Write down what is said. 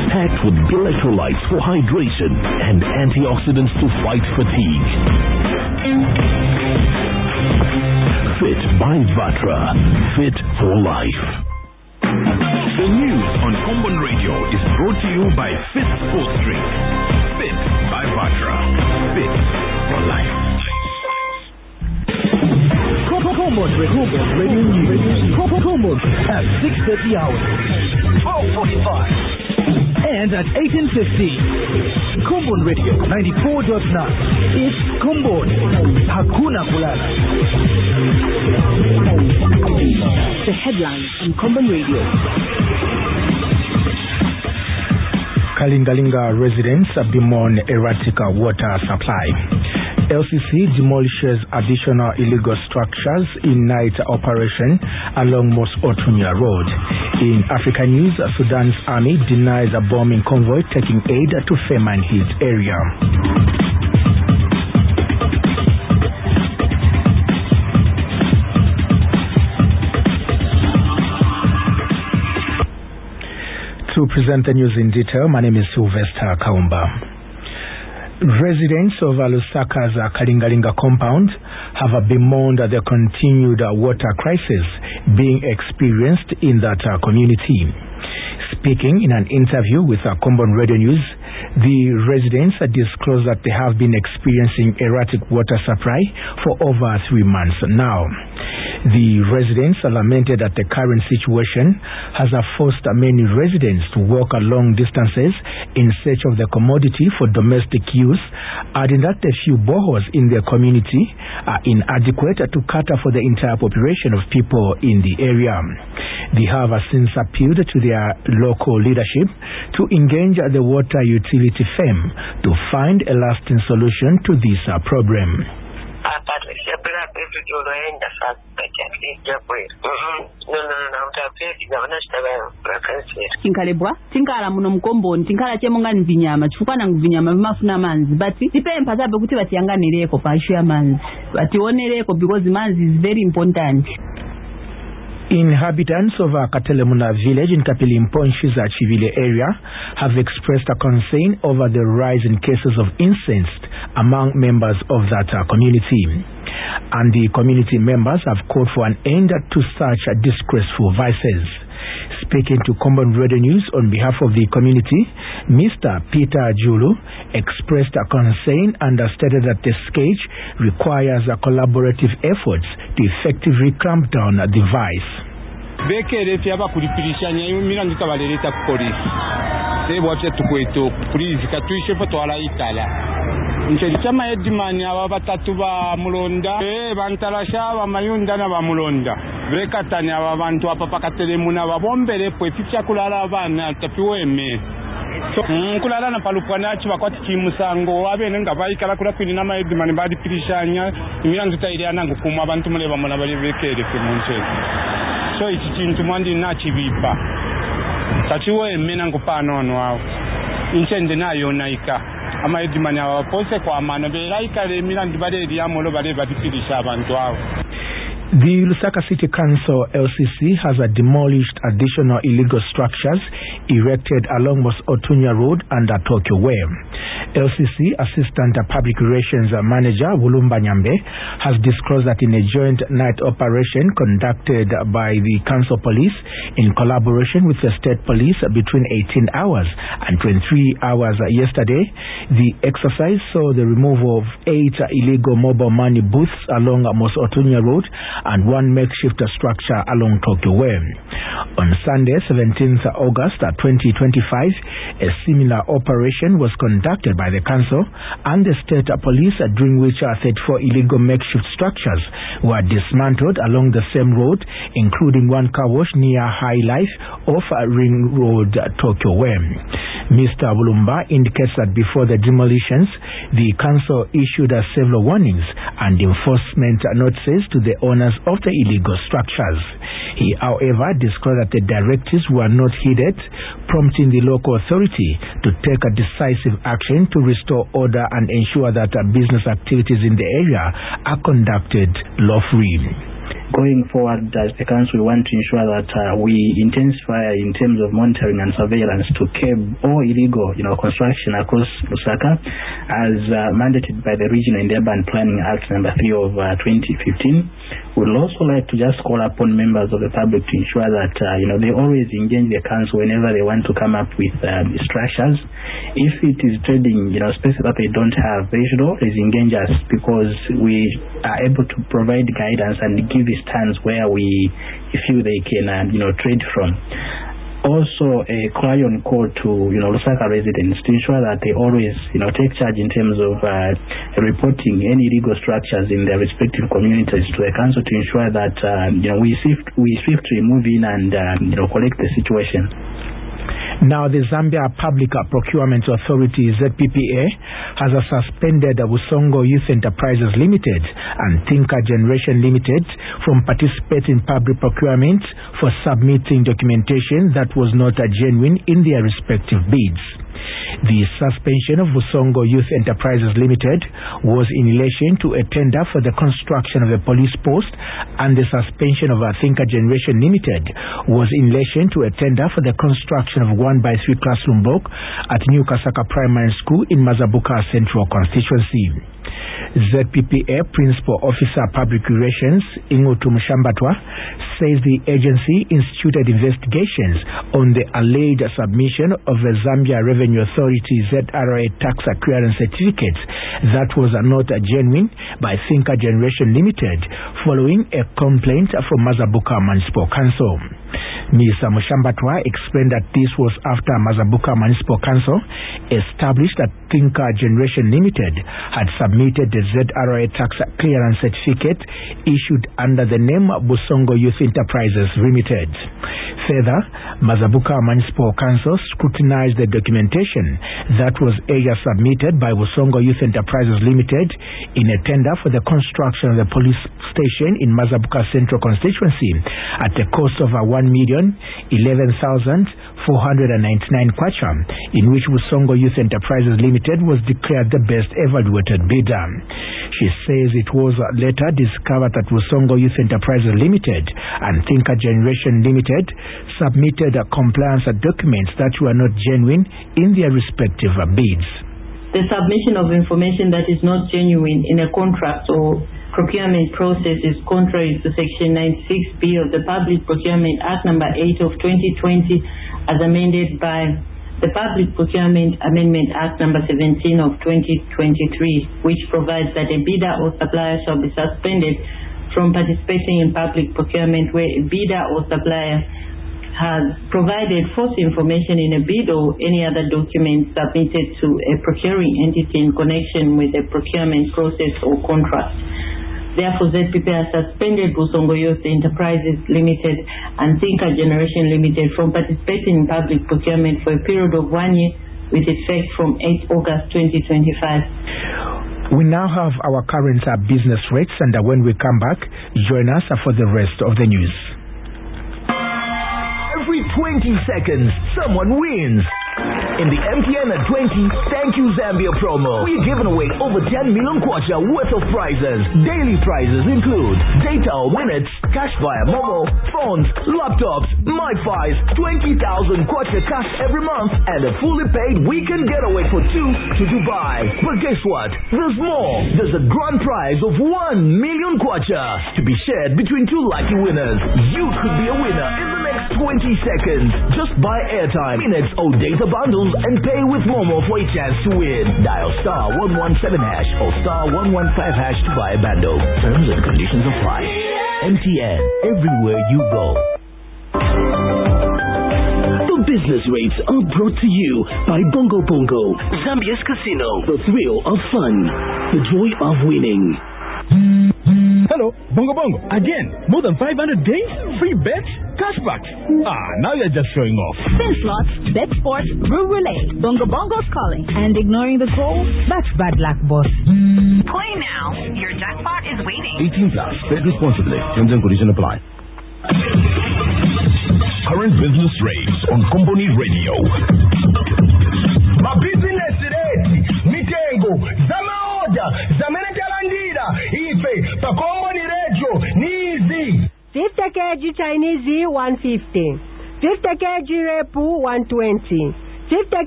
packed with electrolytes for hydration and antioxidants to fight fatigue. Fit by Vatra. Fit for life. The news on Common Radio is brought to you by Fit Sports Drink. Fit by Vatra. Fit for life. Common Radio News. Common at 6:30 hours, 12:45, and at 18:50. Common Radio 94.9. It's Common. Hakuna Kulala. The headlines on Common Radio. Kalingalinga residents bemoan erratic water supply. LCC demolishes additional illegal structures in night operation along Mos Otunya Road. In Africa news, Sudan's army denies a bombing convoy taking aid to Feman Hills area. To present the news in detail, my name is Sylvester Kaumba. Residents of Lusaka's Kalingalinga compound have bemoaned the continued water crisis being experienced in that community. Speaking in an interview with Common Radio News, the residents disclosed that they have been experiencing erratic water supply for over 3 months now. The residents lamented that the current situation has forced many residents to walk long distances in search of the commodity for domestic use, adding that the few boreholes in their community are inadequate to cater for the entire population of people in the area. They have since appealed to their local leadership to engage the water utility firm to find a lasting solution to this problem. Tinkalebwa tinkala muno mkomboni tinkala chemonga nvinyama chifukwana nvinyama vimafuna manzi but tipempha zabe kuti vatiyanganireko pa issue ya manzi vationereko because manzi is very important. Inhabitants of Katelemuna village in Kapilimponchi's Chivile area have expressed a concern over the rise in cases of incest among members of that community. And the community members have called for an end to such disgraceful vices. Speaking to Common Radio News on behalf of the community, Mr. Peter Julu expressed a concern and stated that the sketch requires a collaborative efforts to effectively clamp down the vice. Bekereti abakulipirishanya imirango itabaleta ku police. Sebwapye tukweto police katuishe potwala itala. Ncheli chama edimani aba batatu ba mulonda bantalasha ba mayunda na ba mulonda brekatani aba bantu apapakatelemuna babombere pwetitya kulala abana tapiweme so kulala na palupwana chi bakwati chimusango abene ngabayikala kula kwini na maedimani badipirishanya imirango itailiana ngukuma abantu muleba mona bali bekere kemunche so ichi chintu mwandi na chibipa tachiweme nangupano wao inchende nayo naika ama edimani abapose kwa amano belaika le mirango badeli amolo bale badipirisha abantu wao. The Lusaka City Council LCC has demolished additional illegal structures erected along Mos Otunya Road and Tokyo Way. LCC Assistant Public Relations Manager Wulumba Nyambe has disclosed that in a joint night operation conducted by the Council Police in collaboration with the State Police between 18 hours and 23 hours yesterday, the exercise saw the removal of 8 illegal mobile money booths along Mos Otunya Road and 1 makeshift structure along Tokyo Way. On Sunday, 17th August 2025, a similar operation was conducted by the Council and the State Police, during which 34 illegal makeshift structures were dismantled along the same road, including 1 car wash near High Life off Ring Road, Tokyo Way. Mr. Bulumba indicates that before the demolitions, the Council issued several warnings and enforcement notices to the owners of the illegal structures. He, however, disclosed that the directives were not heeded, prompting the local authority to take a decisive action to restore order and ensure that business activities in the area are conducted lawfully. going forward as the council, we want to ensure that we intensify in terms of monitoring and surveillance to curb all illegal, construction across Lusaka, as mandated by the Regional and Urban Planning Act number 3 of 2015. We would also like to just call upon members of the public to ensure that they always engage the council whenever they want to come up with structures. If it is trading, spaces that they don't have, they should always engage us, because we are able to provide guidance and give stands where we feel they can, trade from. Also, a clarion call to Lusaka residents to ensure that they always take charge in terms of reporting any illegal structures in their respective communities to the council, to ensure that we swiftly move in and correct the situation. Now, the Zambia Public Procurement Authority, ZPPA, has suspended Busongo Youth Enterprises Limited and Thinker Generation Limited from participating in public procurement for submitting documentation that was not genuine in their respective bids. The suspension of Busongo Youth Enterprises Limited was in relation to a tender for the construction of a police post, and the suspension of Thinker Generation Limited was in relation to a tender for the construction of 1x3 classroom block at New Kasaka Primary School in Mazabuka Central Constituency. ZPPA Principal Officer Public Relations Ingutu Mushambatwa says the agency instituted investigations on the alleged submission of the Zambia Revenue Authority ZRA tax clearance certificates that was not genuine by Thinker Generation Limited following a complaint from Mazabuka Municipal Council. Mr. Mushambatwa explained that this was after Mazabuka Municipal Council established that Thinker Generation Limited had submitted the ZRA tax clearance certificate issued under the name Busongo Youth Enterprises Limited. Further, Mazabuka Municipal Council scrutinized the documentation that was earlier submitted by Busongo Youth Enterprises Limited in a tender for the construction of the police station in Mazabuka Central Constituency at the cost of 1,011,499 kwacha, in which Busongo Youth Enterprises Limited was declared the best evaluated bidder. She says it was later discovered that Busongo Youth Enterprises Limited and Thinker Generation Limited submitted compliance documents that were not genuine in their respective bids. The submission of information that is not genuine in a contract or procurement process is contrary to Section 96B of the Public Procurement Act number 8 of 2020 as amended by the Public Procurement Amendment Act number 17 of 2023, which provides that a bidder or supplier shall be suspended from participating in public procurement where a bidder or supplier has provided false information in a bid or any other document submitted to a procuring entity in connection with a procurement process or contract. Therefore, ZPP has suspended Busongo Youth Enterprises Limited and Thinker Generation Limited from participating in public procurement for a period of 1 year with effect from 8 August 2025. We now have our current business rates, and when we come back, join us for the rest of the news. Every 20 seconds, someone wins. In the MTN at 20 Thank You Zambia promo, we're giving away over 10 million kwacha worth of prizes. Daily prizes include data or minutes, cash via mobile, phones, laptops, MiFis, 20,000 kwacha cash every month, and a fully paid weekend getaway for 2 to Dubai. But guess what? There's more. There's a grand prize of 1 million kwacha to be shared between 2 lucky winners. You could be a winner in the next 20 seconds. Just buy airtime, minutes, or data bundles and pay with Momo for a chance to win. Dial star 117 hash or star 115 hash to buy a bundle. Terms and conditions apply. MTN, everywhere you go. The business rates are brought to you by Bongo Bongo, Zambia's casino. The thrill of fun, the joy of winning. Hello, Bongo Bongo. Again, more than 500 days? Free bets? Cashbacks? Now you're just showing off. Spin slots, bet sports, brew roulette. Bongo Bongo's calling. And ignoring the call? That's bad luck, boss. Play now. Your jackpot is waiting. 18 plus. Bet responsibly. Terms and conditions apply. Current business rates on Company Radio. My business rate. Mitengo. Zamaoja. Zamenetalandira. Ife. Pa Company Radio. Nizi. kg Chinese 150, 50 kg Repu 120, 50